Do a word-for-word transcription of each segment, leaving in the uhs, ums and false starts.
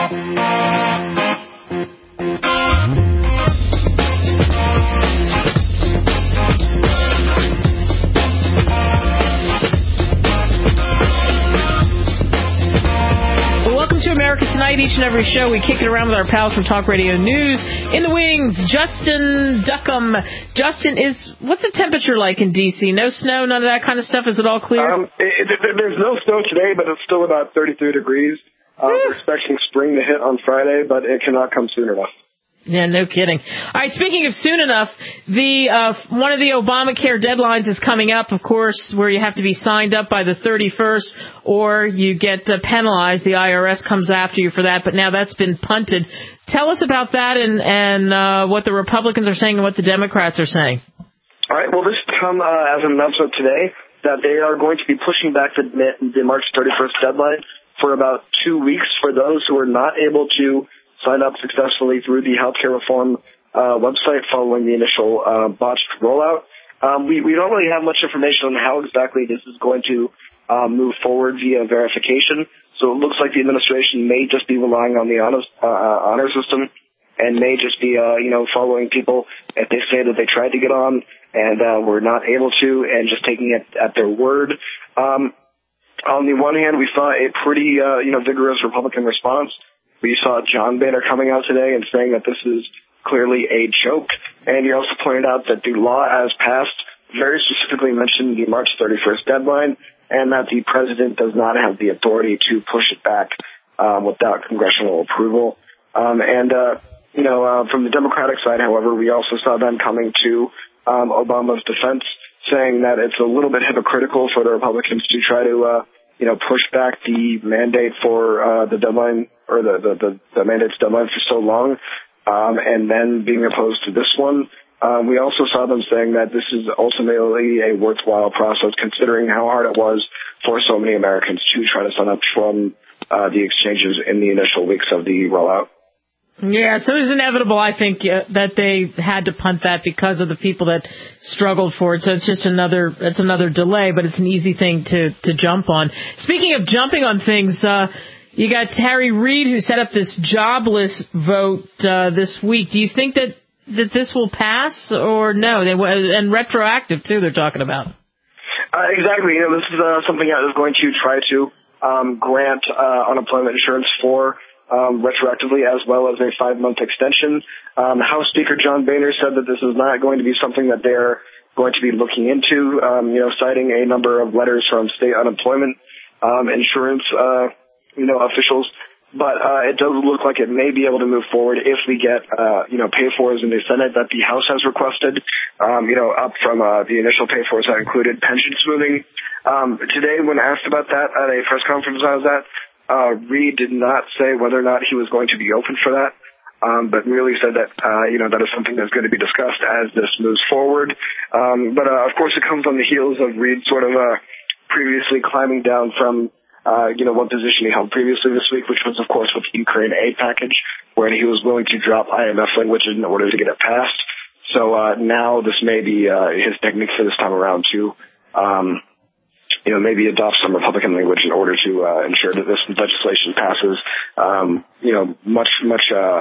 Each and every show, we kick it around with our pals from Talk Radio News. In the wings, Justin Duckham. Justin, is what's the temperature like in D C? No snow, none of that kind of stuff? Is it all clear? Um, it, it, there's no snow today, but it's still about thirty-three degrees. Uh, we're expecting spring to hit on Friday, but it cannot come soon enough. Yeah, no kidding. All right, speaking of soon enough, the uh, one of the Obamacare deadlines is coming up, of course, where you have to be signed up by the thirty-first or you get uh, penalized. The I R S comes after you for that, but now that's been punted. Tell us about that and, and uh, what the Republicans are saying and what the Democrats are saying. All right, well, this come uh, as an announcement today that they are going to be pushing back the, the March thirty-first deadline for about two weeks for those who are not able to sign up successfully through the healthcare reform uh, website following the initial uh, botched rollout. Um, we, we don't really have much information on how exactly this is going to uh, move forward via verification. So it looks like the administration may just be relying on the honor, uh, honor system and may just be, uh, you know, following people if they say that they tried to get on and uh, were not able to and just taking it at their word. Um, on the one hand, we saw a pretty, uh, you know, vigorous Republican response. We saw John Boehner coming out today and saying that this is clearly a joke. And he also pointed out that the law as passed very specifically mentioned the March thirty-first deadline and that the president does not have the authority to push it back um, without congressional approval. Um, and, uh, you know, uh, from the Democratic side, however, we also saw them coming to um, Obama's defense, saying that it's a little bit hypocritical for the Republicans to try to uh, you know, push back the mandate for uh, the deadline or the, the, the, the mandate's deadline for so long, um, and then being opposed to this one. Um, we also saw them saying that this is ultimately a worthwhile process considering how hard it was for so many Americans to try to sign up from uh, the exchanges in the initial weeks of the rollout. Yeah, so it was inevitable, I think, uh, that they had to punt that because of the people that struggled for it. So it's just another, it's another delay, but it's an easy thing to, to jump on. Speaking of jumping on things, uh, you got Harry Reid who set up this jobless vote, uh, this week. Do you think that, that this will pass or no? They, and retroactive too, they're talking about. Uh, exactly. You know, this is uh, something that is going to try to, um, grant, uh, unemployment insurance for Um, retroactively, as well as a five-month extension. Um, House Speaker John Boehner said that this is not going to be something that they're going to be looking into, um, you know, citing a number of letters from state unemployment um, insurance, uh, you know, officials. But uh, it does look like it may be able to move forward if we get, uh, you know, pay-fors in the Senate that the House has requested, um, you know, up from uh, the initial pay-fors that included pension smoothing. Um, today, when asked about that at a press conference I was at, Uh, Reid did not say whether or not he was going to be open for that, um, but really said that, uh, you know, that is something that's going to be discussed as this moves forward. Um, but, uh, of course, it comes on the heels of Reid sort of uh, previously climbing down from, uh, you know, one position he held previously this week, which was, of course, with the Ukraine aid package, where he was willing to drop I M F language in order to get it passed. So uh, now this may be uh, his technique for this time around to um you know, maybe adopt some Republican language in order to uh, ensure that this legislation passes, um, you know, much, much uh,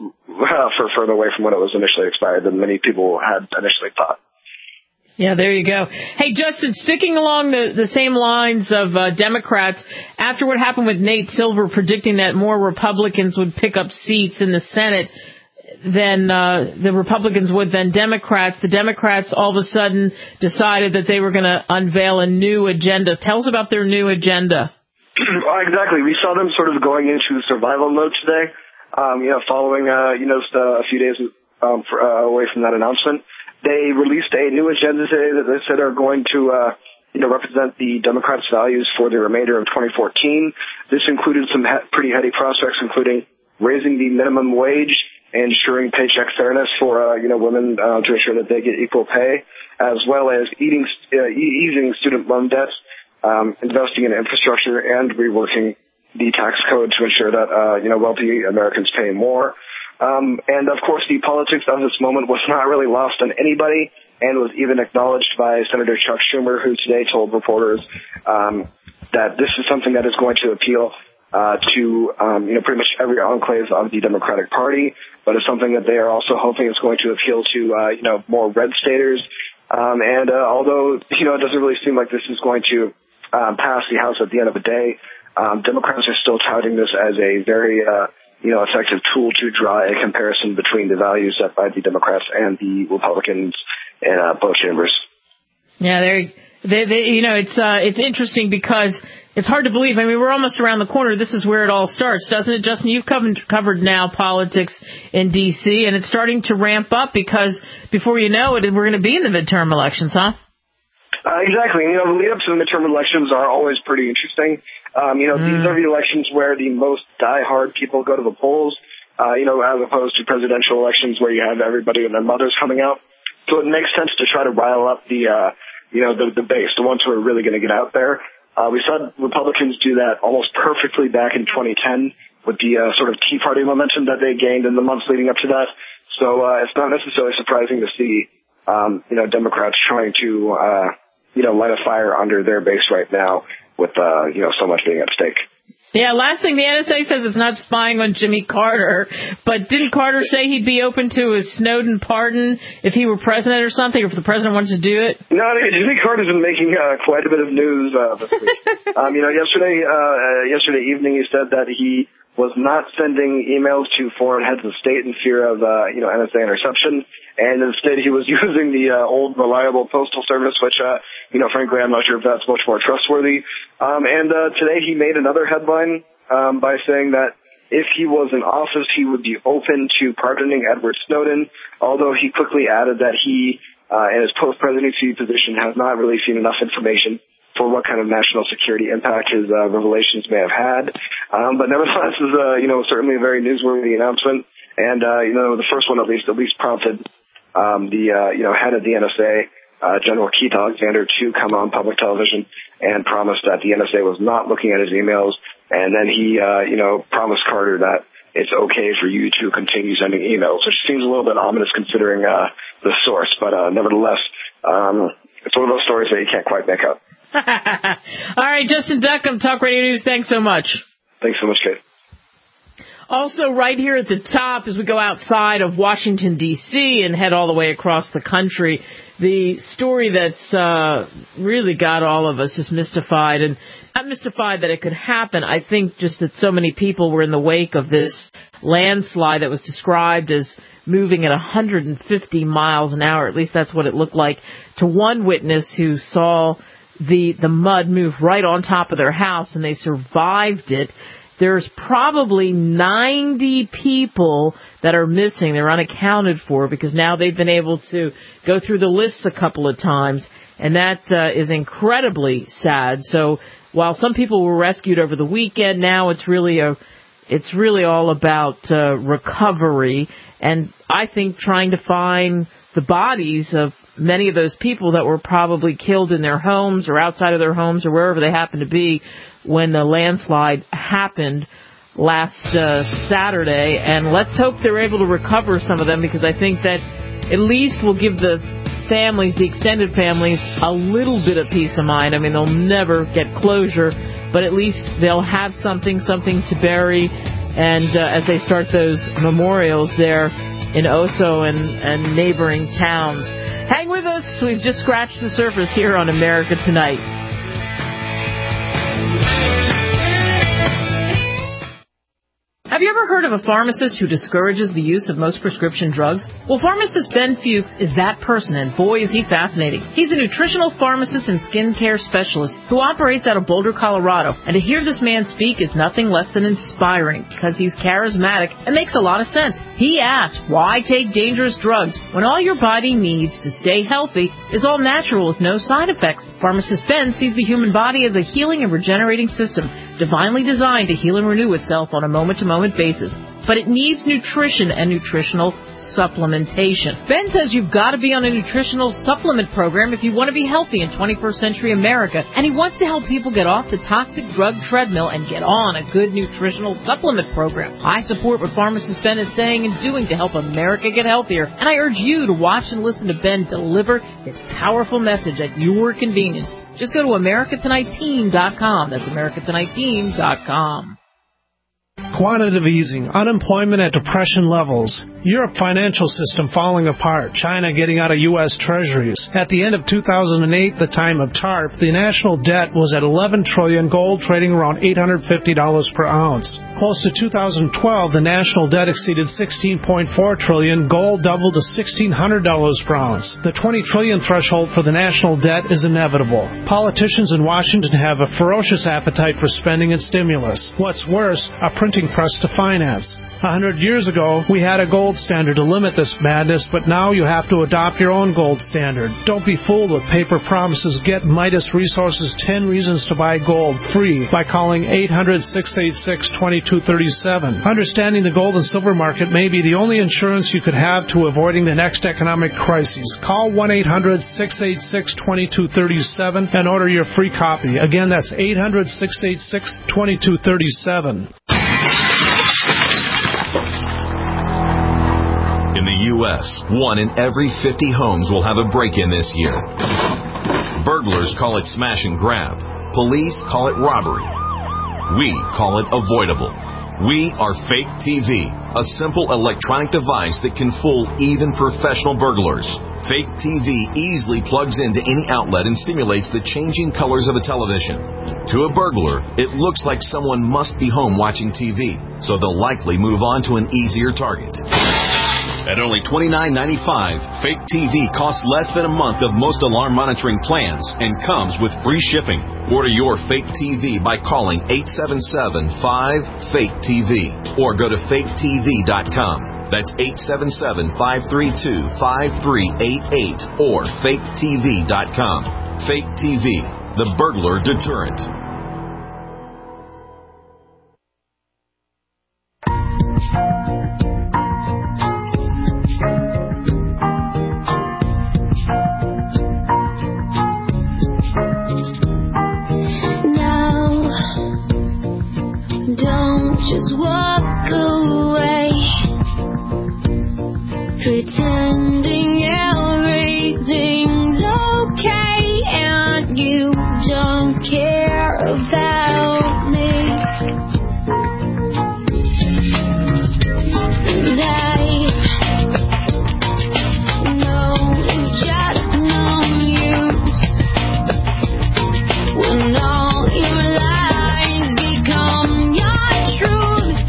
for further away from when it was initially expired than many people had initially thought. Yeah, there you go. Hey, Justin, sticking along the, the same lines of uh, Democrats, after what happened with Nate Silver predicting that more Republicans would pick up seats in the Senate than uh, the Republicans would than Democrats, the Democrats all of a sudden decided that they were going to unveil a new agenda. Tell us about their new agenda. Well, exactly. We saw them sort of going into survival mode today, um, you know, following, uh, you know, just, uh, a few days um, for, uh, away from that announcement. They released a new agenda today that they said are going to, uh, you know, represent the Democrats' values for the remainder of twenty fourteen. This included some he- pretty heady prospects, including raising the minimum wage, ensuring paycheck fairness for, uh, you know, women uh, to ensure that they get equal pay, as well as eating, uh, easing student loan debts, um, investing in infrastructure, and reworking the tax code to ensure that, uh, you know, wealthy Americans pay more. Um, and, of course, the politics of this moment was not really lost on anybody and was even acknowledged by Senator Chuck Schumer, who today told reporters um, that this is something that is going to appeal uh, to, um, you know, pretty much every enclave of the Democratic Party, but it's something that they are also hoping is going to appeal to, uh, you know, more red staters. Um, and uh, although, you know, it doesn't really seem like this is going to um, pass the House at the end of the day, um, Democrats are still touting this as a very, uh, you know, effective tool to draw a comparison between the values set by the Democrats and the Republicans in uh, both chambers. Yeah, they, they, they, you know, it's uh, it's interesting because it's hard to believe. I mean, we're almost around the corner. This is where it all starts, doesn't it, Justin? You've covered, covered now politics in D C, and it's starting to ramp up because before you know it, we're going to be in the midterm elections, huh? Uh, exactly. You know, the lead-up to the midterm elections are always pretty interesting. Um, you know, mm. these are the elections where the most die-hard people go to the polls, uh, you know, as opposed to presidential elections where you have everybody and their mothers coming out. So it makes sense to try to rile up the, uh, you know, the, the base, the ones who are really going to get out there. Uh, we saw Republicans do that almost perfectly back in twenty ten with the uh, sort of Tea Party momentum that they gained in the months leading up to that. So uh, it's not necessarily surprising to see, um, you know, Democrats trying to, uh, you know, light a fire under their base right now with, uh, you know, so much being at stake. Yeah, last thing, the N S A says it's not spying on Jimmy Carter, but didn't Carter say he'd be open to a Snowden pardon if he were president or something, or if the president wanted to do it? No, Jimmy Carter's been making uh, quite a bit of news uh, this week. um, you know, yesterday, uh, yesterday evening he said that he was not sending emails to foreign heads of state in fear of, uh, you know, N S A interception, and instead he was using the uh, old reliable postal service, which, uh, you know, frankly, I'm not sure if that's much more trustworthy. Um, and uh, today he made another headline um, by saying that if he was in office, he would be open to pardoning Edward Snowden, although he quickly added that he, uh, in his post-presidency position, has not really seen enough information for what kind of national security impact his uh, revelations may have had. Um, but nevertheless, is uh, you know, certainly a very newsworthy announcement. And, uh, you know, the first one at least at least prompted um, the, uh, you know, head of the N S A, uh, General Keith Alexander, to come on public television and promise that the N S A was not looking at his emails. And then he, uh, you know, promised Carter that it's okay for you to continue sending emails, which seems a little bit ominous considering uh, the source. But uh, nevertheless, um, it's one of those stories that you can't quite make up. All right, Justin Duckham, Talk Radio News, thanks so much. Thanks so much, Kate. Also, right here at the top, as we go outside of Washington, D C and head all the way across the country, the story that's uh, really got all of us just mystified, and not mystified that it could happen. I think just that so many people were in the wake of this landslide that was described as moving at one hundred fifty miles an hour. At least that's what it looked like to one witness who saw the the mud move right on top of their house, and they survived it. There's probably ninety people that are missing. They're unaccounted for because now they've been able to go through the lists a couple of times, and that uh, is incredibly sad. So while some people were rescued over the weekend, now it's really a it's really all about uh, recovery, and I think trying to find the bodies of many of those people that were probably killed in their homes or outside of their homes or wherever they happened to be when the landslide happened last uh, Saturday. And let's hope they're able to recover some of them, because I think that at least will give the families, the extended families, a little bit of peace of mind. I mean, they'll never get closure, but at least they'll have something, something to bury. And uh, as they start those memorials there in Oso and, and neighboring towns. Hang with us. We've just scratched the surface here on America Tonight. Have you ever heard of a pharmacist who discourages the use of most prescription drugs? Well, pharmacist Ben Fuchs is that person, and boy, is he fascinating. He's a nutritional pharmacist and skincare specialist who operates out of Boulder, Colorado. And to hear this man speak is nothing less than inspiring, because he's charismatic and makes a lot of sense. He asks, why take dangerous drugs when all your body needs to stay healthy is all natural with no side effects? Pharmacist Ben sees the human body as a healing and regenerating system, divinely designed to heal and renew itself on a moment-to-moment basis. But it needs nutrition and nutritional supplementation. Ben says you've got to be on a nutritional supplement program if you want to be healthy in twenty-first century America, and he wants to help people get off the toxic drug treadmill and get on a good nutritional supplement program. I support what pharmacist Ben is saying and doing to help America get healthier, and I urge you to watch and listen to Ben deliver his powerful message at your convenience. Just go to America Tonight Team dot com. That's America Tonight Team dot com. Quantitative easing, unemployment at depression levels, Europe financial system falling apart, China getting out of U S Treasuries. At the end of two thousand eight, the time of TARP, the national debt was at eleven trillion dollars, gold trading around eight hundred fifty dollars per ounce. Close to two thousand twelve, the national debt exceeded sixteen point four trillion dollars, gold doubled to sixteen hundred dollars per ounce. The twenty trillion dollars threshold for the national debt is inevitable. Politicians in Washington have a ferocious appetite for spending and stimulus. What's worse, a printing press to finance. A hundred years ago, we had a gold standard to limit this madness, but now you have to adopt your own gold standard. Don't be fooled with paper promises. Get Midas Resources ten Reasons to Buy Gold free by calling eight hundred, six eight six, two two three seven. Understanding the gold and silver market may be the only insurance you could have to avoiding the next economic crisis. Call one eight hundred, six eight six, two two three seven and order your free copy. Again, that's eight hundred, six eight six, two two three seven. In the U S, one in every fifty homes will have a break-in this year. Burglars call it smash and grab. Police call it robbery. We call it avoidable. We are Fake T V, a simple electronic device that can fool even professional burglars. Fake T V easily plugs into any outlet and simulates the changing colors of a television. To a burglar, it looks like someone must be home watching T V, so they'll likely move on to an easier target. At only twenty-nine ninety-five, Fake T V costs less than a month of most alarm monitoring plans and comes with free shipping. Order your Fake T V by calling eight seven seven, five, fake T V or go to fake T V dot com. That's eight seven seven, five three two, five three eight eight or fake T V dot com. Fake T V, the burglar deterrent. Just walk away, pretending everything's okay, and you don't care about me. And I know it's just no use when all your lies become your truth.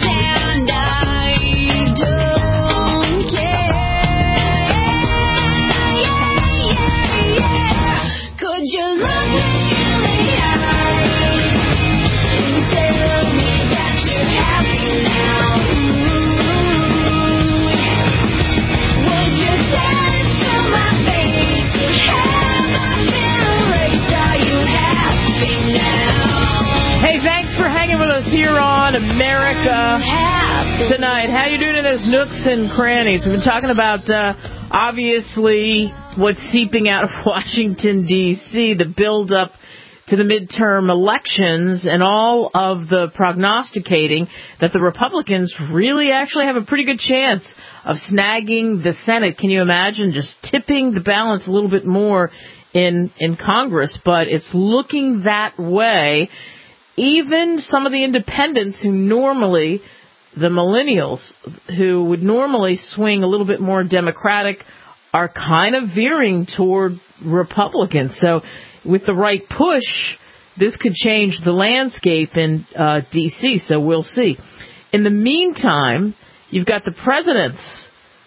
Here on America Tonight. How you doing in those nooks and crannies? We've been talking about, uh, obviously, what's seeping out of Washington, D C, the build-up to the midterm elections and all of the prognosticating that the Republicans really actually have a pretty good chance of snagging the Senate. Can you imagine just tipping the balance a little bit more in, in Congress? But it's looking that way. Even some of the independents who normally, the millennials, who would normally swing a little bit more Democratic, are kind of veering toward Republicans. So with the right push, this could change the landscape in uh, D C, so we'll see. In the meantime, you've got the president's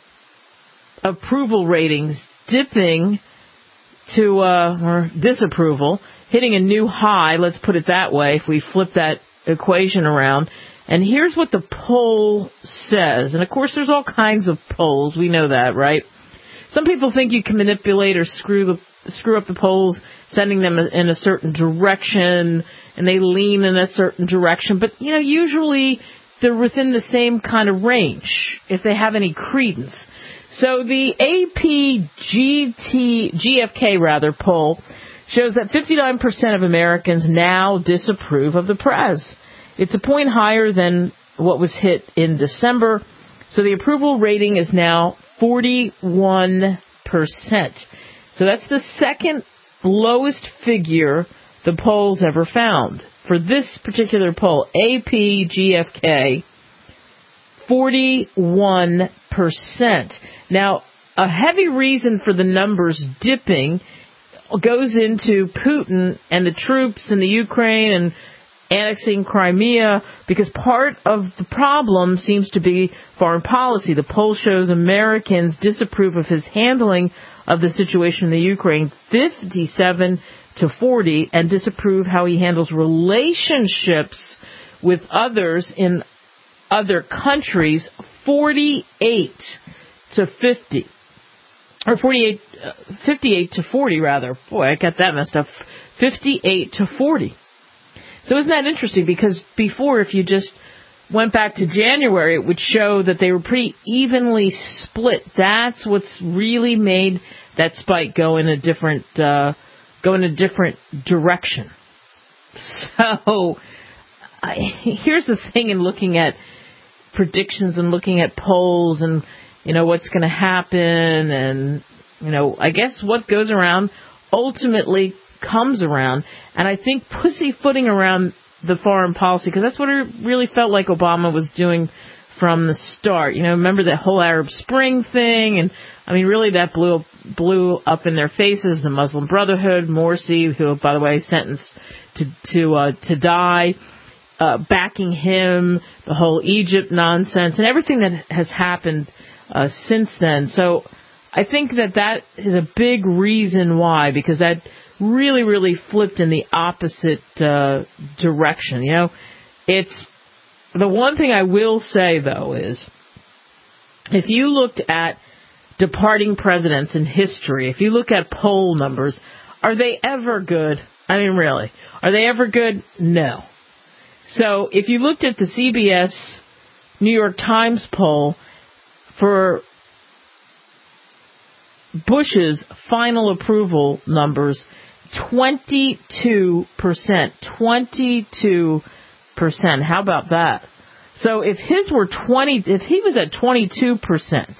approval ratings dipping to, uh, or disapproval, hitting a new high, let's put it that way, if we flip that equation around. And here's what the poll says. And, of course, there's all kinds of polls. We know that, right? Some people think you can manipulate or screw the, screw up the polls, sending them in a certain direction, and they lean in a certain direction. But, you know, usually they're within the same kind of range, if they have any credence. So the A P G T, G F K, rather, poll shows that fifty-nine percent of Americans now disapprove of the prez. It's a point higher than what was hit in December. So the approval rating is now forty-one percent. So that's the second lowest figure the poll's ever found. For this particular poll, A P G F K, forty-one percent. Now, a heavy reason for the numbers dipping goes into Putin and the troops in the Ukraine and annexing Crimea, because part of the problem seems to be foreign policy. The poll shows Americans disapprove of his handling of the situation in the Ukraine, fifty-seven to forty, and disapprove how he handles relationships with others in other countries, forty-eight to fifty. Or forty-eight, uh, fifty-eight to forty, rather. Boy, I got that messed up. fifty-eight to forty. So isn't that interesting? Because before, if you just went back to January, it would show that they were pretty evenly split. That's what's really made that spike go in a different, uh, go in a different direction. So I, here's the thing in looking at predictions and looking at polls and, you know, what's going to happen, and, you know, I guess what goes around ultimately comes around. And I think pussyfooting around the foreign policy, because that's what it really felt like Obama was doing from the start. You know, remember that whole Arab Spring thing? And, I mean, really that blew, blew up in their faces. The Muslim Brotherhood, Morsi, who, by the way, sentenced to, to, uh, to die, uh, backing him, the whole Egypt nonsense, and everything that has happened Uh, since then. So I think that that is a big reason why, because that really, really flipped in the opposite uh, direction. You know, it's the one thing I will say, though, is if you looked at departing presidents in history, if you look at poll numbers, are they ever good? I mean, really, are they ever good? No. So if you looked at the C B S New York Times poll for Bush's final approval numbers, twenty-two percent. twenty-two percent. How about that? So if his were twenty, if he was at twenty-two percent,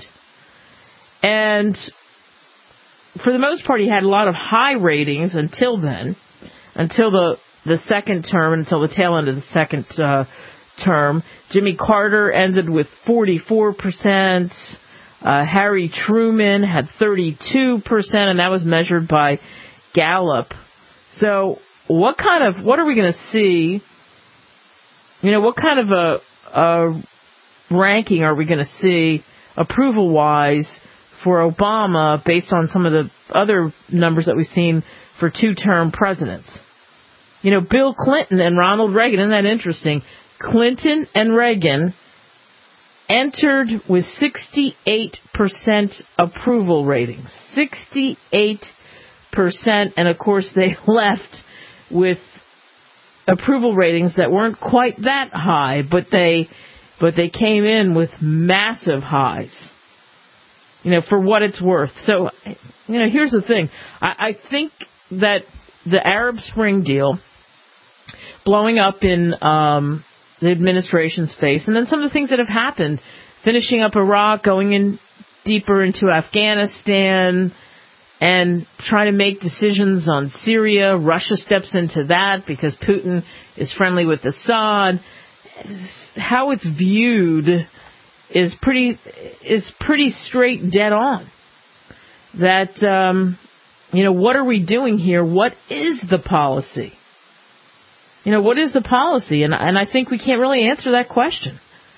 and for the most part he had a lot of high ratings until then, until the the second term, until the tail end of the second uh, term. Jimmy Carter ended with forty-four percent. Uh, Harry Truman had thirty-two percent, and that was measured by Gallup. So what kind of, what are we going to see? You know, what kind of a, a ranking are we going to see approval-wise for Obama based on some of the other numbers that we've seen for two-term presidents? You know, Bill Clinton and Ronald Reagan, isn't that interesting? Clinton and Reagan entered with sixty-eight percent approval ratings. sixty-eight percent. And, of course, they left with approval ratings that weren't quite that high, but they but they came in with massive highs, you know, for what it's worth. So, you know, here's the thing. I, I think that the Arab Spring deal blowing up in um the administration's face, and then some of the things that have happened, finishing up Iraq, going in deeper into Afghanistan, and trying to make decisions on Syria. Russia steps into that because Putin is friendly with Assad. How it's viewed is pretty is pretty straight, dead on. That um, you know, what are we doing here? What is the policy? You know, what is the policy? And, and I think we can't really answer that question.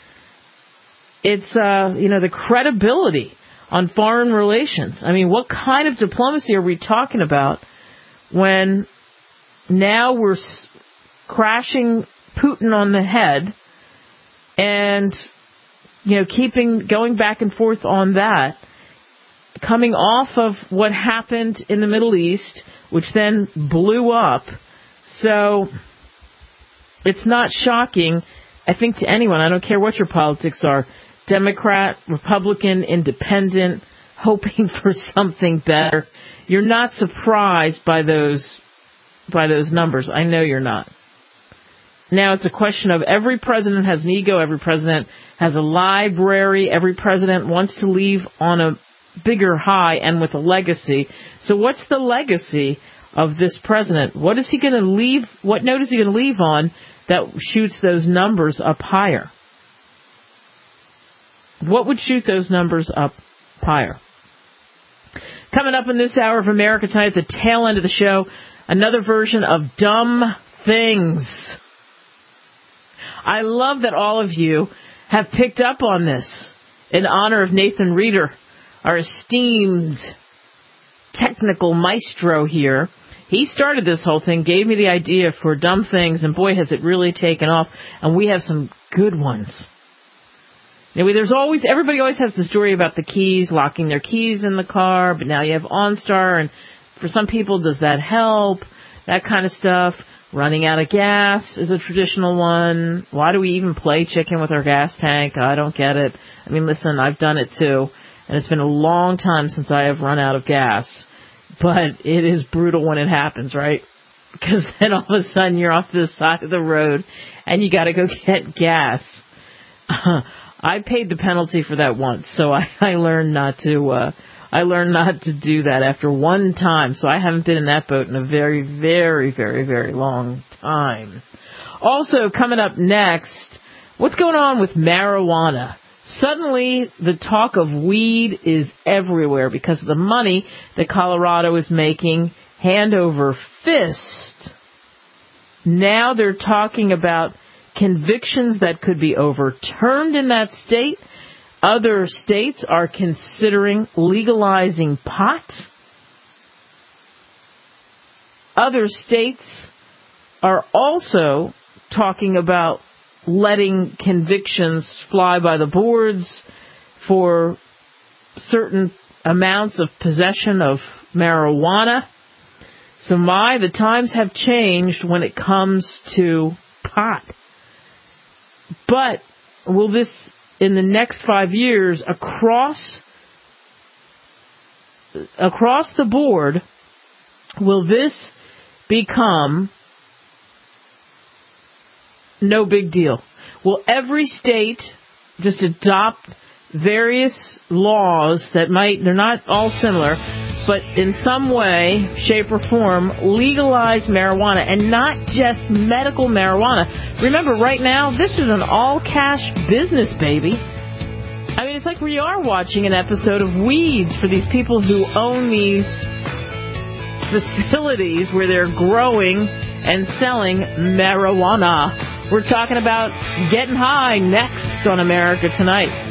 It's, uh, you know, the credibility on foreign relations. I mean, what kind of diplomacy are we talking about when now we're s- crashing Putin on the head and, you know, keeping, going back and forth on that, coming off of what happened in the Middle East, which then blew up. So it's not shocking, I think, to anyone. I don't care what your politics are, Democrat, Republican, Independent, hoping for something better. You're not surprised by those by those numbers. I know you're not. Now it's a question of every president has an ego, every president has a library, every president wants to leave on a bigger high and with a legacy. So what's the legacy of this president? What is he going to leave? What note is he going to leave on that shoots those numbers up higher? What would shoot those numbers up higher? Coming up in this hour of America Tonight, at the tail end of the show, another version of Dumb Things. I love that all of you have picked up on this in honor of Nathan Reeder, our esteemed technical maestro here. He started this whole thing, gave me the idea for Dumb Things, and boy, has it really taken off. And we have some good ones. Anyway, there's always, everybody always has the story about the keys, locking their keys in the car, but now you have OnStar, and for some people, does that help? That kind of stuff. Running out of gas is a traditional one. Why do we even play chicken with our gas tank? I don't get it. I mean, listen, I've done it too, and it's been a long time since I have run out of gas, but it is brutal when it happens, right? Because then all of a sudden you're off to the side of the road, and you got to go get gas. I paid the penalty for that once, so I, I learned not to. Uh, I learned not to do that after one time. So I haven't been in that boat in a very, very, very, very long time. Also, coming up next, what's going on with marijuana? Suddenly, the talk of weed is everywhere because of the money that Colorado is making hand over fist. Now they're talking about convictions that could be overturned in that state. Other states are considering legalizing pot. Other states are also talking about letting convictions fly by the boards for certain amounts of possession of marijuana. So my, the times have changed when it comes to pot. But will this, in the next five years, across across the board, will this become no big deal? Will every state just adopt various laws that might, they're not all similar, but in some way, shape, or form, legalize marijuana, and not just medical marijuana? Remember, right now, this is an all-cash business, baby. I mean, it's like we are watching an episode of Weeds for these people who own these facilities where they're growing and selling marijuana. We're talking about getting high next on America Tonight.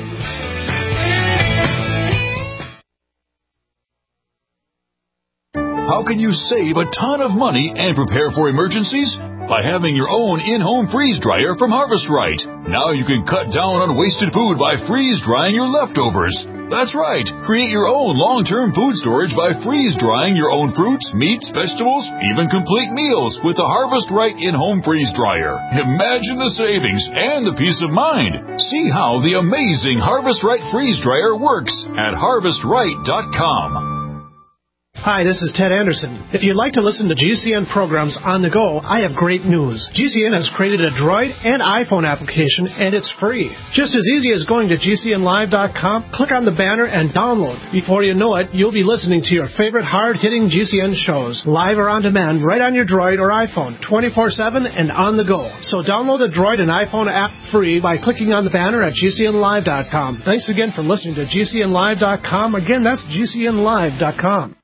How can you save a ton of money and prepare for emergencies? By having your own in-home freeze dryer from Harvest Right. Now you can cut down on wasted food by freeze drying your leftovers. That's right. Create your own long-term food storage by freeze drying your own fruits, meats, vegetables, even complete meals with the Harvest Right in-home freeze dryer. Imagine the savings and the peace of mind. See how the amazing Harvest Right freeze dryer works at harvest right dot com. Hi, this is Ted Anderson. If you'd like to listen to G C N programs on the go, I have great news. G C N has created a Droid and iPhone application, and it's free. Just as easy as going to G C N live dot com, click on the banner, and download. Before you know it, you'll be listening to your favorite hard-hitting G C N shows, live or on demand, right on your Droid or iPhone, twenty-four seven and on the go. So download the Droid and iPhone app free by clicking on the banner at G C N live dot com. Thanks again for listening to G C N live dot com. Again, that's G C N live dot com.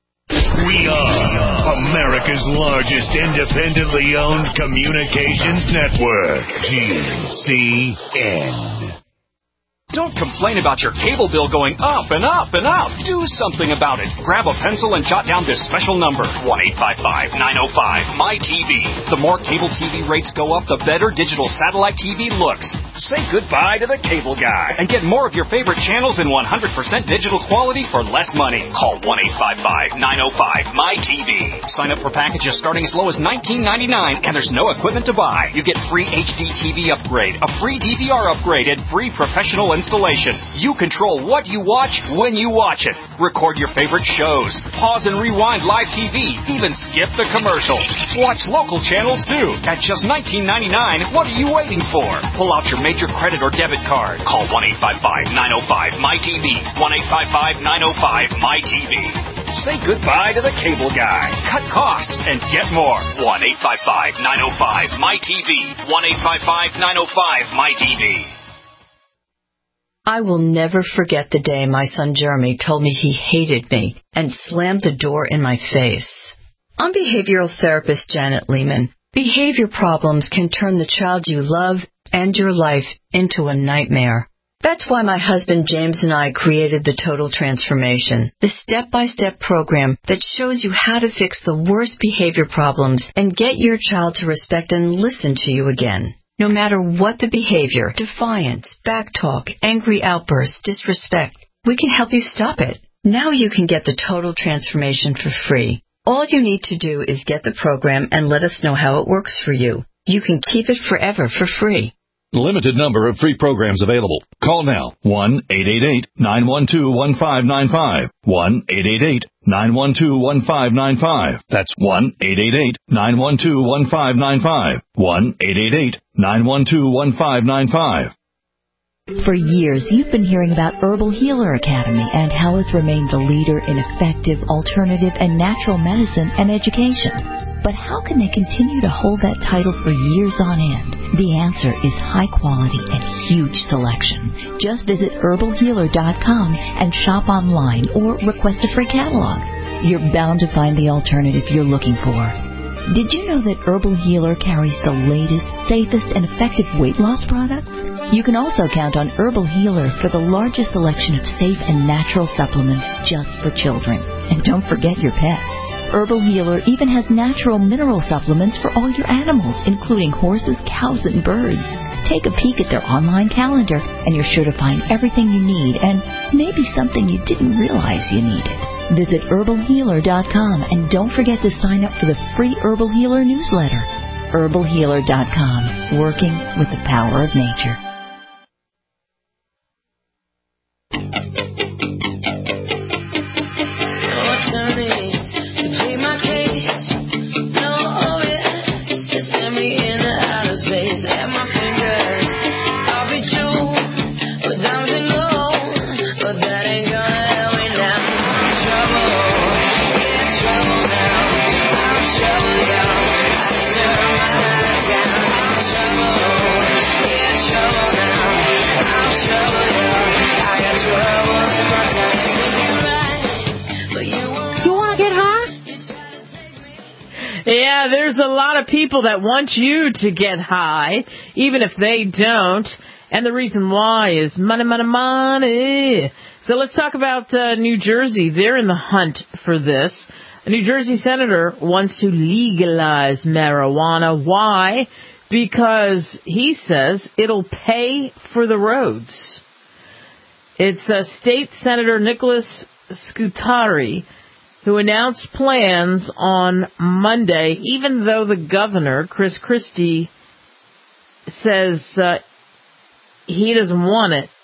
We are America's largest independently owned communications network, G C N. Don't complain about your cable bill going up and up and up. Do something about it. Grab a pencil and jot down this special number, one eight five five, nine oh five, M Y T V. The more cable T V rates go up, the better digital satellite T V looks. Say goodbye to the cable guy and get more of your favorite channels in one hundred percent digital quality for less money. Call one eight five five, nine oh five, M Y T V. Sign up for packages starting as low as nineteen ninety-nine, and there's no equipment to buy. You get free H D T V upgrade, a free D V R upgrade, and free professional installation. You control what you watch when you watch it. Record your favorite shows. Pause and rewind live T V. Even skip the commercials. Watch local channels too. At just nineteen ninety-nine, what are you waiting for? Pull out your major credit or debit card. Call one eight five five, nine oh five, M Y T V. one eight five five, nine oh five, M Y T V. Say goodbye to the cable guy. Cut costs and get more. one eight five five, nine oh five, M Y T V. one eight five five, nine oh five, M Y T V. I will never forget the day my son Jeremy told me he hated me and slammed the door in my face. I'm behavioral therapist Janet Lehman. Behavior problems can turn the child you love and your life into a nightmare. That's why my husband James and I created the Total Transformation, the step-by-step program that shows you how to fix the worst behavior problems and get your child to respect and listen to you again. No matter what the behavior, defiance, backtalk, angry outbursts, disrespect, we can help you stop it. Now you can get the Total Transformation for free. All you need to do is get the program and let us know how it works for you. You can keep it forever for free. Limited number of free programs available. Call now. one eight eight eight, nine one two, one five nine five. one eight eight eight, nine one two, one five nine five. That's one eight eight eight, nine one two, one five nine five. one eight eight eight, nine one two, one five nine five. For years, you've been hearing about Herbal Healer Academy and how it's remained the leader in effective, alternative, and natural medicine and education. But how can they continue to hold that title for years on end? The answer is high quality and huge selection. Just visit herbal healer dot com and shop online or request a free catalog. You're bound to find the alternative you're looking for. Did you know that Herbal Healer carries the latest, safest, and effective weight loss products? You can also count on Herbal Healer for the largest selection of safe and natural supplements just for children. And don't forget your pets. Herbal Healer even has natural mineral supplements for all your animals, including horses, cows, and birds. Take a peek at their online calendar, and you're sure to find everything you need and maybe something you didn't realize you needed. Visit herbal healer dot com and don't forget to sign up for the free Herbal Healer newsletter. herbal healer dot com, working with the power of nature. Yeah, there's a lot of people that want you to get high, even if they don't. And the reason why is money, money, money. So let's talk about uh, New Jersey. They're in the hunt for this. A New Jersey senator wants to legalize marijuana. Why? Because he says it'll pay for the roads. It's uh, State Senator Nicholas Scutari who announced plans on Monday, even though the governor, Chris Christie, says uh, he doesn't want it.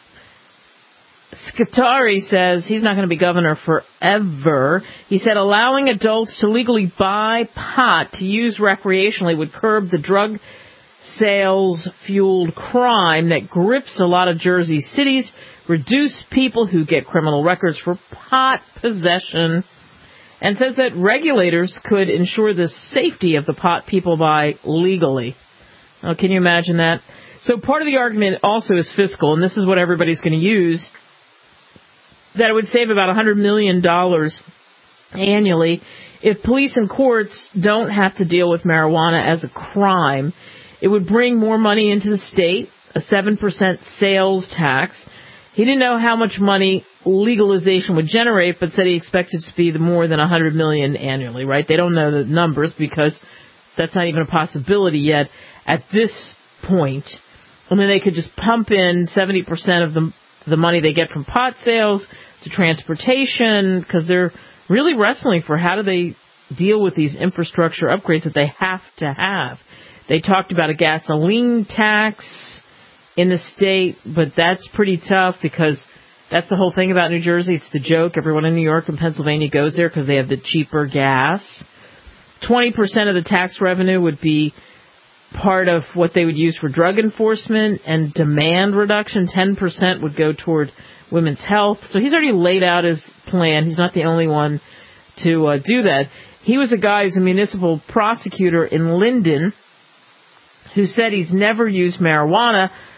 Scutari says he's not going to be governor forever. He said allowing adults to legally buy pot to use recreationally would curb the drug sales-fueled crime that grips a lot of Jersey cities, reduce people who get criminal records for pot possession, and says that regulators could ensure the safety of the pot people buy legally. Oh, can you imagine that? So part of the argument also is fiscal, and this is what everybody's going to use, that it would save about one hundred million dollars annually if police and courts don't have to deal with marijuana as a crime. It would bring more money into the state, a seven percent sales tax. He didn't know how much money legalization would generate, but said he expected to be more than one hundred million dollars annually, right? They don't know the numbers because that's not even a possibility yet at this point. And then they could just pump in seventy percent of the, the money they get from pot sales to transportation, because they're really wrestling for how do they deal with these infrastructure upgrades that they have to have. They talked about a gasoline tax in the state, but that's pretty tough because that's the whole thing about New Jersey. It's the joke. Everyone in New York and Pennsylvania goes there because they have the cheaper gas. twenty percent of the tax revenue would be part of what they would use for drug enforcement and demand reduction. ten percent would go toward women's health. So he's already laid out his plan. He's not the only one to uh, do that. He was a guy who's a municipal prosecutor in Linden who said he's never used marijuana,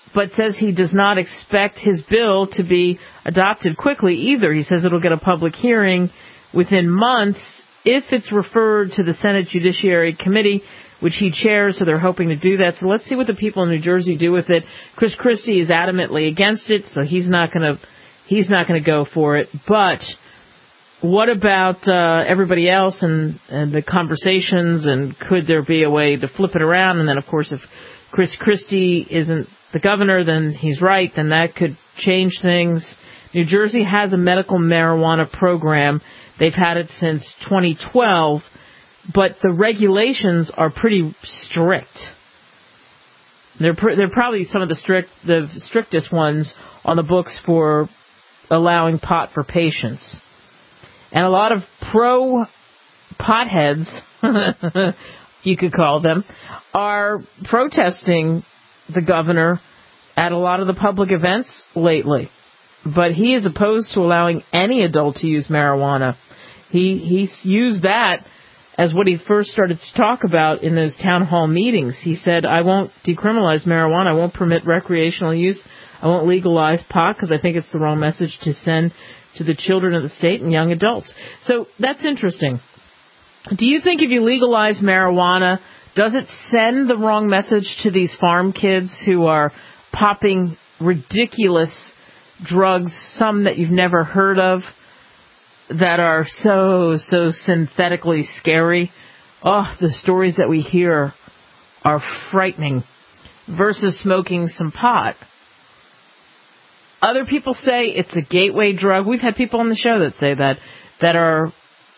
but says he does not expect his bill to be adopted quickly either. He says it'll get a public hearing within months if it's referred to the Senate Judiciary Committee, which he chairs, so they're hoping to do that. So let's see what the people in New Jersey do with it. Chris Christie is adamantly against it, so he's not going to he's not going to go for it. But what about uh, everybody else and, and the conversations, and could there be a way to flip it around? And then, of course, if Chris Christie isn't the governor, then he's right, then that could change things. New Jersey has a medical marijuana program. They've had it since twenty twelve, but the regulations are pretty strict. They're pr- they're probably some of the strict the strictest ones on the books for allowing pot for patients. And a lot of pro potheads, you could call them, are protesting the governor at a lot of the public events lately. But he is opposed to allowing any adult to use marijuana. He he used that as what he first started to talk about in those town hall meetings. He said, I won't decriminalize marijuana. I won't permit recreational use. I won't legalize pot because I think it's the wrong message to send to the children of the state and young adults. So that's interesting. Do you think if you legalize marijuana, does it send the wrong message to these farm kids who are popping ridiculous drugs, some that you've never heard of, that are so, so synthetically scary? Oh, the stories that we hear are frightening, versus smoking some pot. Other people say it's a gateway drug. We've had people on the show that say that, that are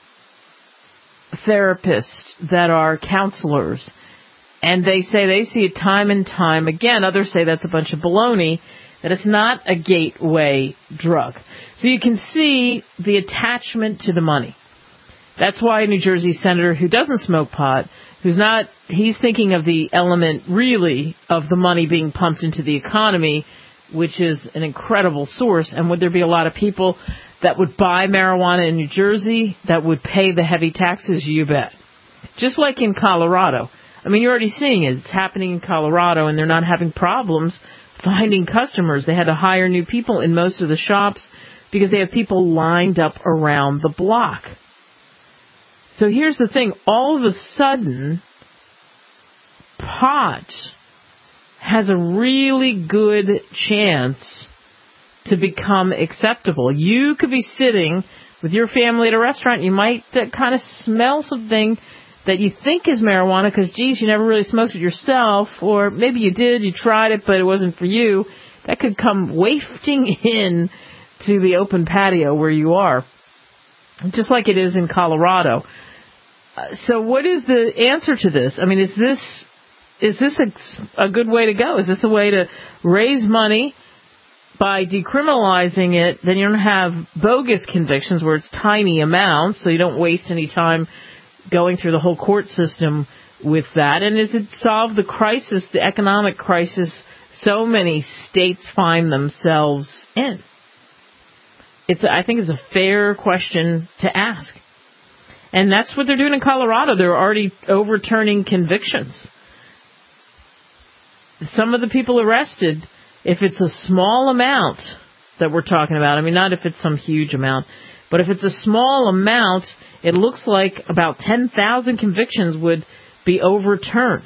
therapists, that are counselors, and they say they see it time and time again. Others say that's a bunch of baloney, that it's not a gateway drug. So you can see the attachment to the money. That's why a New Jersey senator who doesn't smoke pot, who's not, he's thinking of the element really of the money being pumped into the economy, which is an incredible source. And would there be a lot of people that would buy marijuana in New Jersey that would pay the heavy taxes? You bet. Just like in Colorado. I mean, you're already seeing it. It's happening in Colorado, and they're not having problems finding customers. They had to hire new people in most of the shops because they have people lined up around the block. So here's the thing. All of a sudden, pot has a really good chance to become acceptable. You could be sitting with your family at a restaurant. You might uh, kind of smell something that you think is marijuana because, geez, you never really smoked it yourself, or maybe you did, you tried it, but it wasn't for you. That could come wafting in to the open patio where you are, just like it is in Colorado. Uh, so what is the answer to this? I mean, is this is this a, a good way to go? Is this a way to raise money by decriminalizing it? Then you don't have bogus convictions where it's tiny amounts, so you don't waste any time going through the whole court system with that. And does it solve the crisis, the economic crisis so many states find themselves in? It's, I think it's a fair question to ask. And that's what they're doing in Colorado. They're already overturning convictions. Some of the people arrested, if it's a small amount that we're talking about, I mean, not if it's some huge amount, but if it's a small amount, it looks like about ten thousand convictions would be overturned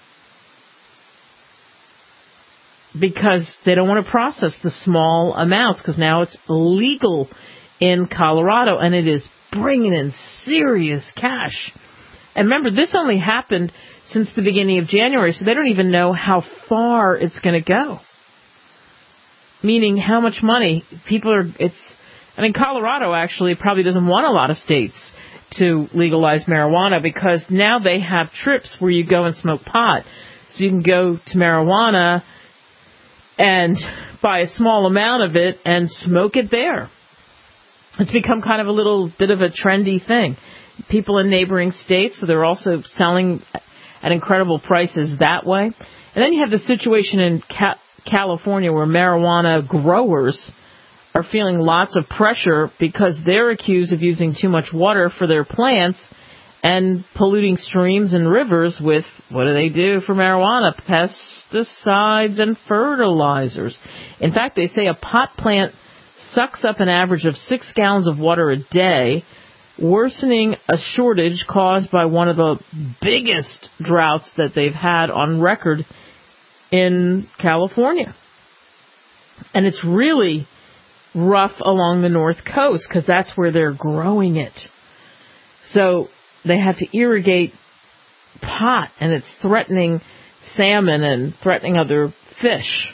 because they don't want to process the small amounts, because now it's legal in Colorado and it is bringing in serious cash. And remember, this only happened since the beginning of January, so they don't even know how far it's going to go. Meaning how much money people are, it's, I mean, Colorado actually probably doesn't want a lot of states to legalize marijuana because now they have trips where you go and smoke pot. So you can go to marijuana and buy a small amount of it and smoke it there. It's become kind of a little bit of a trendy thing. People in neighboring states, so they're also selling at incredible prices that way. And then you have the situation in Ca- California where marijuana growers are feeling lots of pressure because they're accused of using too much water for their plants, and polluting streams and rivers with, what do they do for marijuana? Pesticides and fertilizers. In fact, they say a pot plant sucks up an average of six gallons of water a day, worsening a shortage caused by one of the biggest droughts that they've had on record in California. And it's really rough along the North Coast because that's where they're growing it. So they have to irrigate pot, and it's threatening salmon and threatening other fish.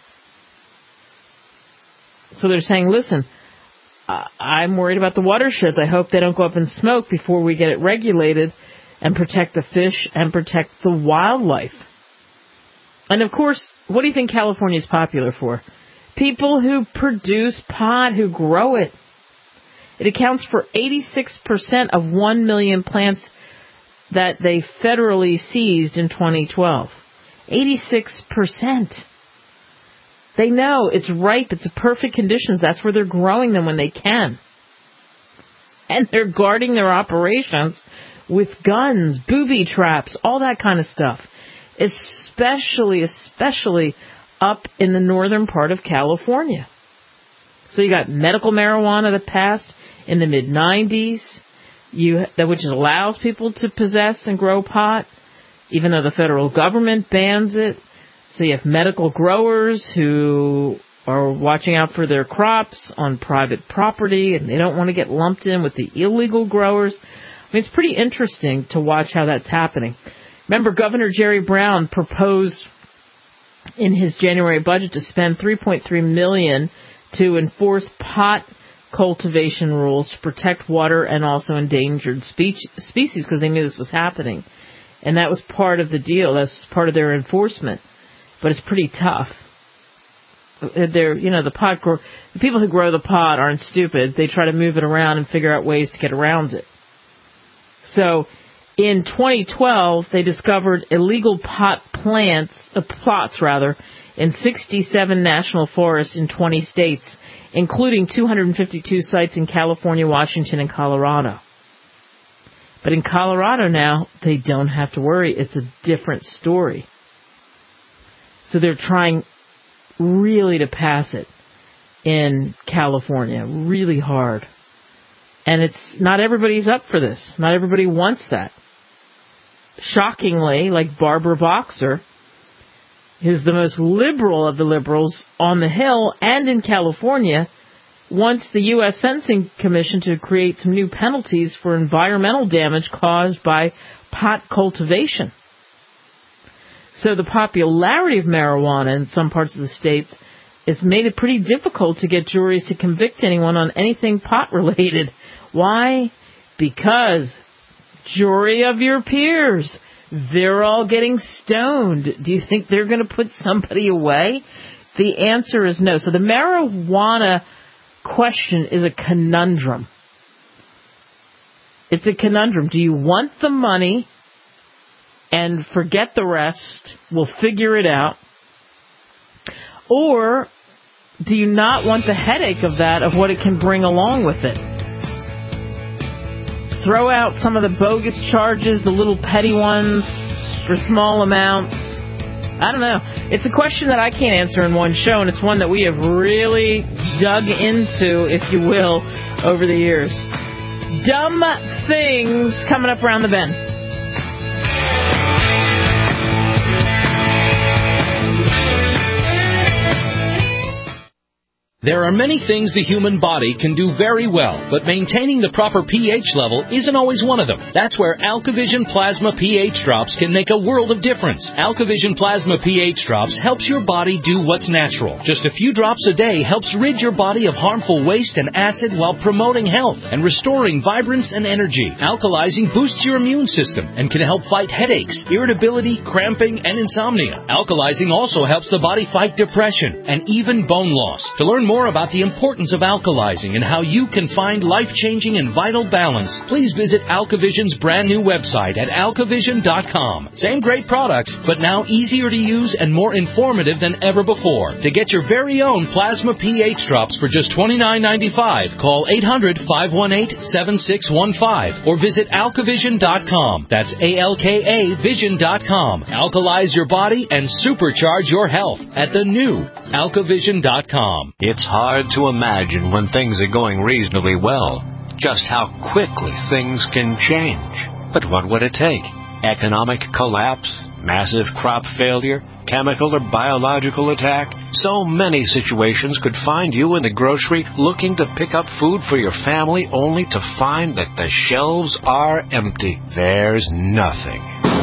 So they're saying, listen, uh, I'm worried about the watersheds. I hope they don't go up in smoke before we get it regulated and protect the fish and protect the wildlife. And, of course, what do you think California is popular for? People who produce pot, who grow it. It accounts for eighty-six percent of one million plants that they federally seized in twenty twelve. eighty-six percent. They know it's ripe, it's perfect conditions. That's where they're growing them when they can. And they're guarding their operations with guns, booby traps, all that kind of stuff. Especially, especially up in the northern part of California. So you got medical marijuana that passed in the mid nineties, you that which allows people to possess and grow pot, even though the federal government bans it. So you have medical growers who are watching out for their crops on private property, and they don't want to get lumped in with the illegal growers. I mean, it's pretty interesting to watch how that's happening. Remember, Governor Jerry Brown proposed in his January budget to spend three point three million dollars to enforce pot cultivation rules to protect water and also endangered spe- species because they knew this was happening. And that was part of the deal. That was part of their enforcement. But it's pretty tough. They're, you know, the pot grow- the people who grow the pot aren't stupid. They try to move it around and figure out ways to get around it. So in twenty twelve, they discovered illegal pot plants, uh, plots rather, in sixty-seven national forests in twenty states, including two hundred fifty-two sites in California, Washington, and Colorado. But in Colorado now, they don't have to worry. It's a different story. So they're trying really to pass it in California, really hard. And it's not everybody's up for this. Not everybody wants that. Shockingly, like Barbara Boxer, who's the most liberal of the liberals on the Hill and in California, wants the U S Sentencing Commission to create some new penalties for environmental damage caused by pot cultivation. So the popularity of marijuana in some parts of the states has made it pretty difficult to get juries to convict anyone on anything pot-related. Why? Because jury of your peers, they're all getting stoned. Do you think they're going to put somebody away? The answer is no. So the marijuana question is a conundrum. It's a conundrum. Do you want the money and forget the rest? We'll figure it out. Or do you not want the headache of that, of what it can bring along with it? Throw out some of the bogus charges, the little petty ones for small amounts. I don't know. It's a question that I can't answer in one show, and it's one that we have really dug into, if you will, over the years. Dumb things coming up around the bend. There are many things the human body can do very well, but maintaining the proper pH level isn't always one of them. That's where AlkaVision Plasma pH Drops can make a world of difference. AlkaVision Plasma pH Drops helps your body do what's natural. Just a few drops a day helps rid your body of harmful waste and acid while promoting health and restoring vibrance and energy. Alkalizing boosts your immune system and can help fight headaches, irritability, cramping, and insomnia. Alkalizing also helps the body fight depression and even bone loss. To learn more more about the importance of alkalizing and how you can find life-changing and vital balance, please visit Alkavision's brand new website at alkavision dot com. Same great products, but now easier to use and more informative than ever before. To get your very own Plasma pH drops for just twenty-nine ninety-five, call eight hundred, five one eight, seven six one five or visit alkavision dot com. That's A L K A vision dot com. Alkalize your body and supercharge your health at the new alkavision dot com. It's hard to imagine when things are going reasonably well just how quickly things can change. But what would it take? Economic collapse? Massive crop failure? Chemical or biological attack? So many situations could find you in the grocery looking to pick up food for your family only to find that the shelves are empty. There's nothing.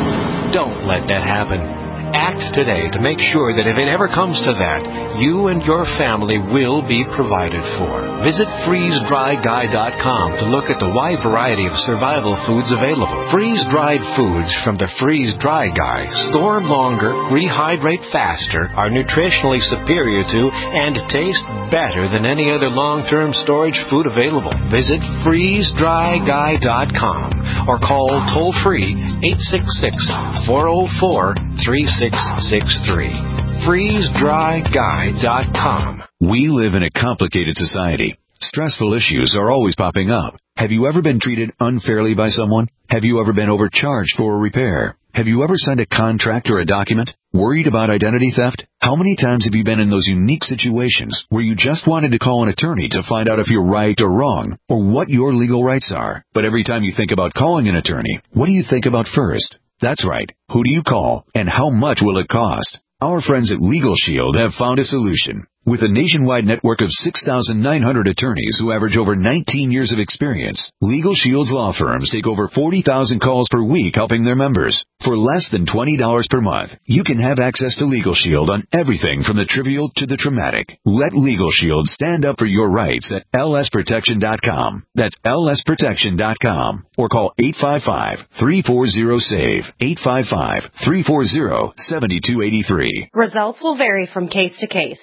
Don't let that happen. Act today to make sure that if it ever comes to that, you and your family will be provided for. Visit freeze dry guy dot com to look at the wide variety of survival foods available. Freeze-dried foods from the Freeze Dry Guy store longer, rehydrate faster, are nutritionally superior to, and taste better than any other long-term storage food available. Visit freeze dry guy dot com or call toll-free eight six six, four zero four, three six six three. freeze dry guy dot com. We live in a complicated society. Stressful issues are always popping up. Have you ever been treated unfairly by someone? Have you ever been overcharged for a repair? Have you ever signed a contract or a document? Worried about identity theft? How many times have you been in those unique situations where you just wanted to call an attorney to find out if you're right or wrong, or what your legal rights are? But every time you think about calling an attorney, what do you think about first? That's right. Who do you call, and how much will it cost? Our friends at Legal Shield have found a solution. With a nationwide network of six thousand nine hundred attorneys who average over nineteen years of experience, Legal Shield's law firms take over forty thousand calls per week helping their members. For less than twenty dollars per month, you can have access to Legal Shield on everything from the trivial to the traumatic. Let Legal Shield stand up for your rights at L S protection dot com. That's L S protection dot com. Or call eight five five, three four zero, S A V E, eight five five, three four zero, seven two eight three. Results will vary from case to case.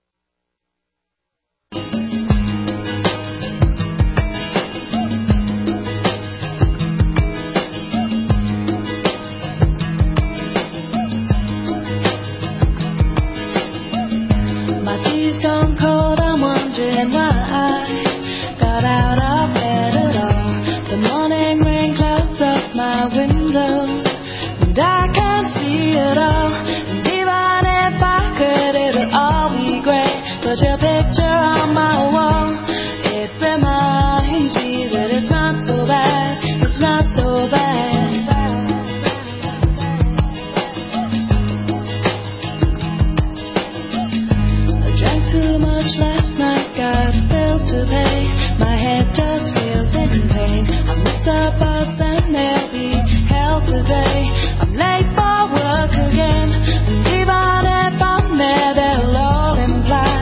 Your picture on my wall, it reminds me that it's not so bad, it's not so bad. I drank too much last night, got bills to pay, my head just feels in pain. I missed the bus and there'll be hell today. I'm late for work again, and even if I'm there, they'll all imply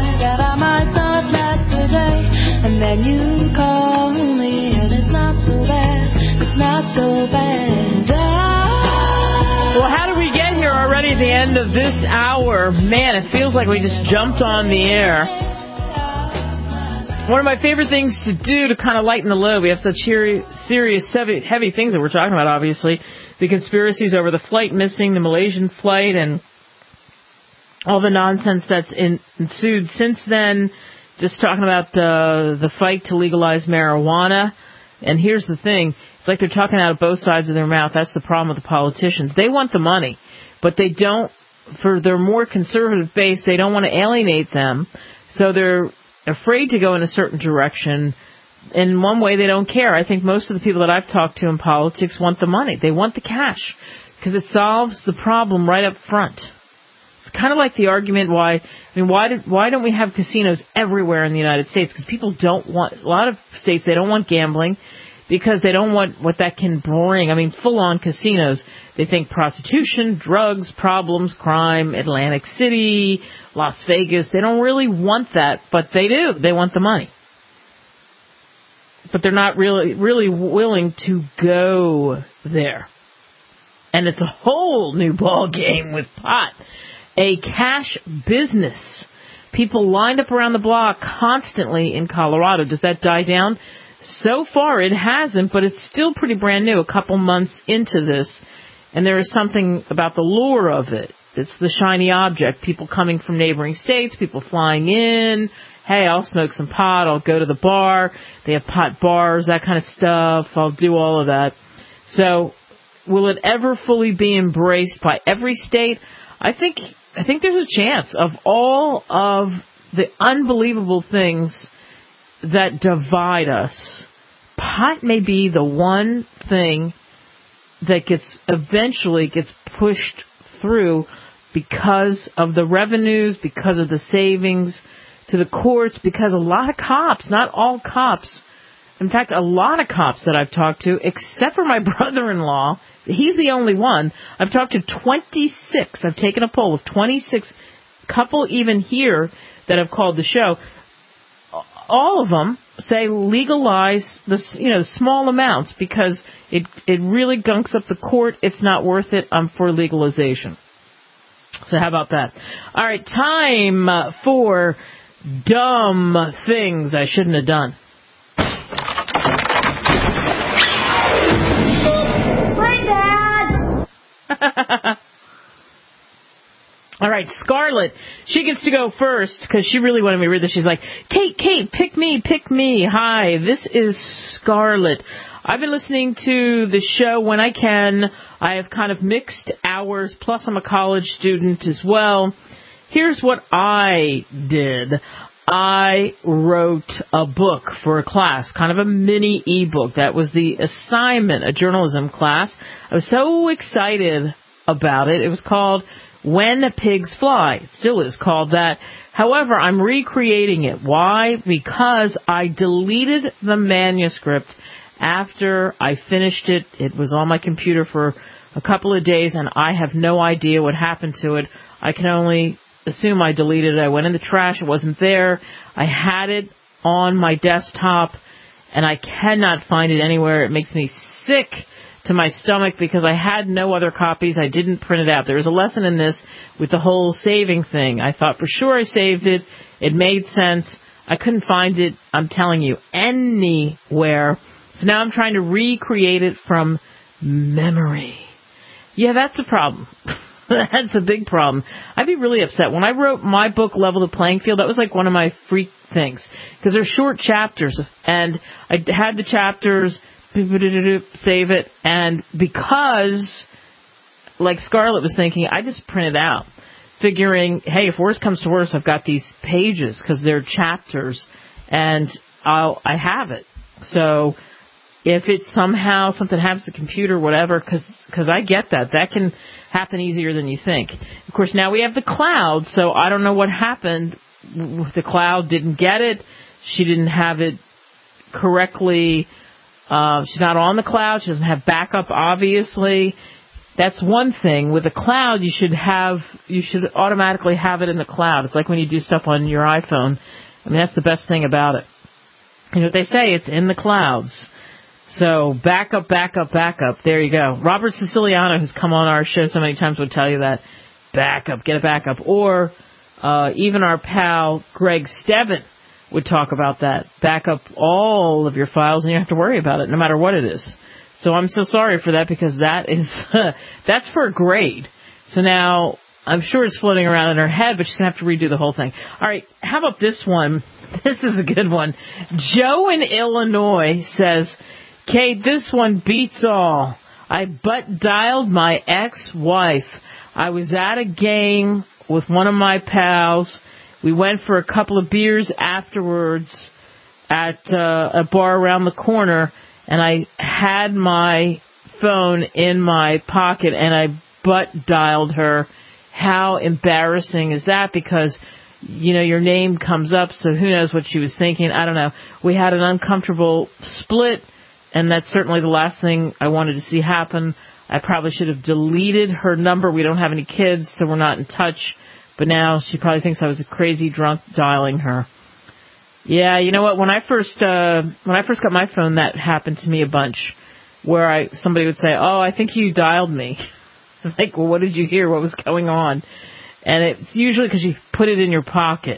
and then you call me, and it's not so bad, it's not so bad. Well, how did we get here already at the end of this hour? Man, it feels like we just jumped on the air. One of my favorite things to do to kind of lighten the load, we have such serious, heavy, heavy things that we're talking about, obviously. The conspiracies over the flight missing, the Malaysian flight, and all the nonsense that's in, ensued since then. Just talking about uh, the fight to legalize marijuana. And here's the thing. It's like they're talking out of both sides of their mouth. That's the problem with the politicians. They want the money, but they don't, for their more conservative base, they don't want to alienate them. So they're afraid to go in a certain direction. In one way, they don't care. I think most of the people that I've talked to in politics want the money. They want the cash because it solves the problem right up front. It's kind of like the argument why, I mean, why did, why don't we have casinos everywhere in the United States? Because people don't want, a lot of states, they don't want gambling because they don't want what that can bring. I mean, full-on casinos. They think prostitution, drugs, problems, crime, Atlantic City, Las Vegas. They don't really want that, but they do. They want the money. But they're not really, really willing to go there. And it's a whole new ball game with pot. A cash business People lined up around the block constantly in Colorado. Does that die down? So far, it hasn't, but it's still pretty brand new, a couple months into this. And there is something about the lure of it. It's the shiny object. People coming from neighboring states, people flying in. Hey, I'll smoke some pot. I'll go to the bar. They have pot bars, that kind of stuff. I'll do all of that. So will it ever fully be embraced by every state? I think I think there's a chance. Of all of the unbelievable things that divide us, pot may be the one thing that gets eventually gets pushed through because of the revenues, because of the savings to the courts, because a lot of cops, not all cops, in fact, a lot of cops that I've talked to, except for my brother-in-law, he's the only one. I've talked to twenty-six. I've taken a poll of twenty-six, couple even here that have called the show. All of them say legalize the, you know, small amounts because it it really gunks up the court. It's not worth it. I'm for legalization. So how about that? All right, time for dumb things I shouldn't have done. Hi, Dad! All right, Scarlett, she gets to go first because she really wanted me to read this. She's like, Kate, Kate, pick me, pick me. Hi, this is Scarlett. I've been listening to the show when I can. I have kind of mixed hours, plus I'm a college student as well. Here's what I did. I wrote a book for a class, kind of a mini e-book. That was the assignment, a journalism class. I was so excited about it. It was called When Pigs Fly. It still is called that. However, I'm recreating it. Why? Because I deleted the manuscript after I finished it. It was on my computer for a couple of days, and I have no idea what happened to it. I can only assume I deleted it. I went in the trash. It wasn't there. I had it on my desktop, and I cannot find it anywhere. It makes me sick to my stomach because I had no other copies. I didn't print it out. There was a lesson in this with the whole saving thing. I thought for sure I saved it. It made sense. I couldn't find it, I'm telling you, anywhere. So now I'm trying to recreate it from memory. Yeah, that's a problem. That's a big problem. I'd be really upset. When I wrote my book, Level the Playing Field, that was like one of my freak things. Because they're short chapters. And I had the chapters, save it. And because, like Scarlett was thinking, I just printed out. Figuring, hey, if worse comes to worse, I've got these pages because they're chapters. And I'll, I have it. So if it somehow something happens to the computer, whatever, because I get that. That can happen easier than you think. Of course, now we have the cloud, so I don't know what happened. The cloud didn't get it. She didn't have it correctly. Uh, she's not on the cloud. She doesn't have backup, obviously. That's one thing. With the cloud, you should have, you should automatically have it in the cloud. It's like when you do stuff on your iPhone. I mean, that's the best thing about it. You know what they say? It's in the clouds. So backup, backup, backup. There you go. Robert Siciliano, who's come on our show so many times, would tell you that. Backup, get a backup. Or uh, even our pal Greg Stebbin would talk about that. Back up all of your files and you don't have to worry about it, no matter what it is. So I'm so sorry for that because that is that's for a grade. So now I'm sure it's floating around in her head, but she's going to have to redo the whole thing. All right, how about this one? This is a good one. Joe in Illinois says, Kate, this one beats all. I butt dialed my ex-wife. I was at a game with one of my pals. We went for a couple of beers afterwards at uh, a bar around the corner, and I had my phone in my pocket, and I butt dialed her. How embarrassing is that? Because, you know, your name comes up, so who knows what she was thinking. I don't know. We had an uncomfortable split, and that's certainly the last thing I wanted to see happen. I probably should have deleted her number. We don't have any kids, so we're not in touch. But now she probably thinks I was a crazy drunk dialing her. Yeah, you know what? When I first uh, when I first got my phone, that happened to me a bunch. Where I somebody would say, "Oh, I think you dialed me." It's like, well, what did you hear? What was going on? And it's usually because you put it in your pocket.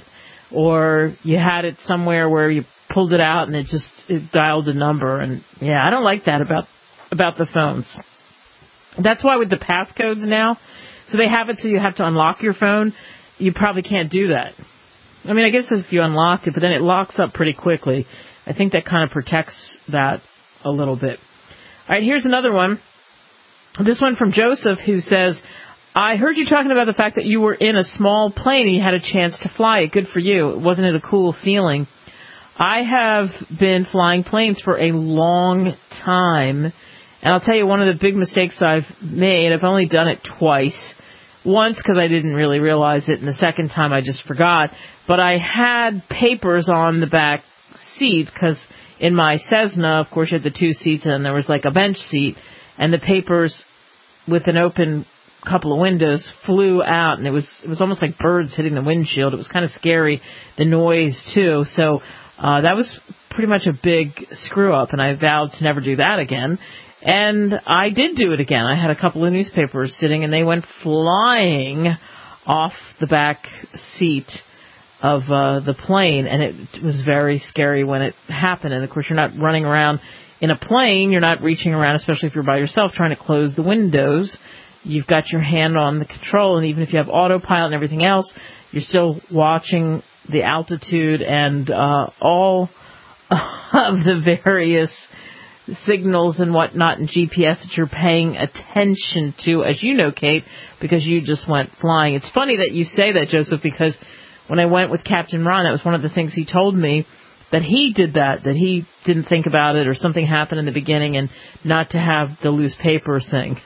or you had it somewhere where you pulled it out and it just it dialed a number. And yeah, I don't like that about about the phones. That's why with the passcodes now, so they have it so you have to unlock your phone. You probably can't do that. I mean, I guess if you unlocked it, but then it locks up pretty quickly. I think that kind of protects that a little bit. All right, here's another one. This one from Joseph, who says, I heard you talking about the fact that you were in a small plane and you had a chance to fly it. Good for you. Wasn't it a cool feeling? I have been flying planes for a long time, and I'll tell you one of the big mistakes I've made. I've only done it twice. Once because I didn't really realize it, and the second time I just forgot. But I had papers on the back seat because in my Cessna, of course, you had the two seats and there was like a bench seat, and the papers with an open couple of windows flew out, and it was it was almost like birds hitting the windshield. It was kind of scary, the noise too. So uh, that was pretty much a big screw up, and I vowed to never do that again. And I did do it again. I had a couple of newspapers sitting, and they went flying off the back seat of uh, the plane, and it was very scary when it happened. And, of course, you're not running around in a plane. You're not reaching around, especially if you're by yourself, trying to close the windows. You've got your hand on the control, and even if you have autopilot and everything else, you're still watching the altitude and uh, all of the various signals and whatnot in G P S that you're paying attention to, as you know, Kate, because you just went flying. It's funny that you say that, Joseph, because when I went with Captain Ron, that was one of the things he told me, that he did that, that he didn't think about it or something happened in the beginning and not to have the loose paper thing.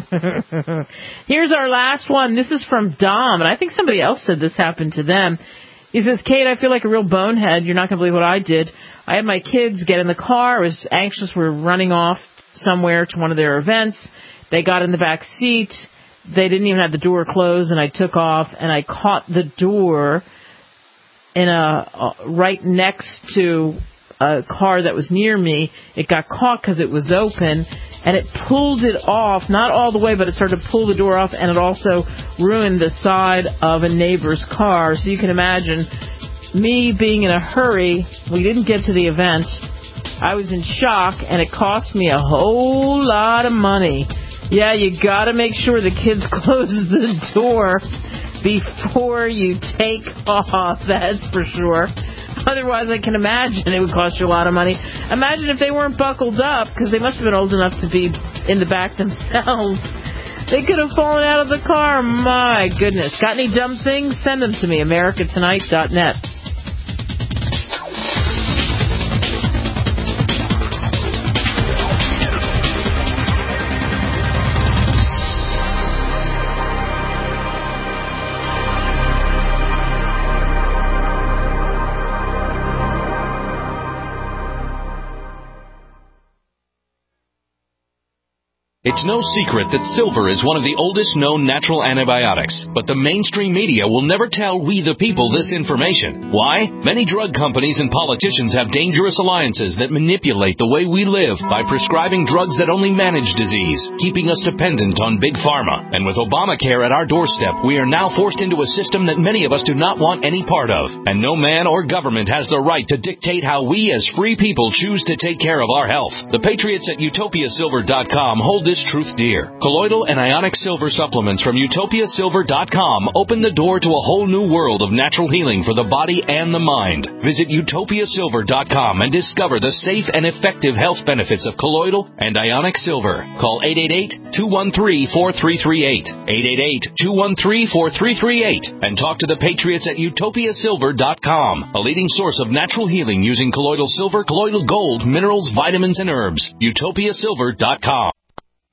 Here's our last one. This is from Dom, and I think somebody else said this happened to them. He says, Kate, I feel like a real bonehead. You're not going to believe what I did. I had my kids get in the car. I was anxious. We were running off somewhere to one of their events. They got in the back seat. They didn't even have the door closed, and I took off, and I caught the door in a uh, right next to a car that was near me. It got caught because it was open, and it pulled it off, not all the way, but it started to pull the door off, and it also ruined the side of a neighbor's car. So you can imagine me being in a hurry. We didn't get to the event. I was in shock, and it cost me a whole lot of money. Yeah, you got to make sure the kids close the door before you take off, that's for sure. Otherwise, I can imagine it would cost you a lot of money. Imagine if they weren't buckled up, because they must have been old enough to be in the back themselves. They could have fallen out of the car. My goodness. Got any dumb things? Send them to me, america tonight dot net. It's no secret that silver is one of the oldest known natural antibiotics, but the mainstream media will never tell we the people this information. Why? Many drug companies and politicians have dangerous alliances that manipulate the way we live by prescribing drugs that only manage disease, keeping us dependent on big pharma. And with Obamacare at our doorstep, we are now forced into a system that many of us do not want any part of. And no man or government has the right to dictate how we as free people choose to take care of our health. The patriots at utopia silver dot com hold this truth dear. Colloidal and ionic silver supplements from utopia silver dot com open the door to a whole new world of natural healing for the body and the mind. Visit utopia silver dot com and discover the safe and effective health benefits of colloidal and ionic silver. Call eight eight eight, two one three, four three three eight, eight eight eight, two one three, four three three eight, and talk to the patriots at utopia silver dot com, a leading source of natural healing using colloidal silver, colloidal gold, minerals, vitamins, and herbs. utopia silver dot com.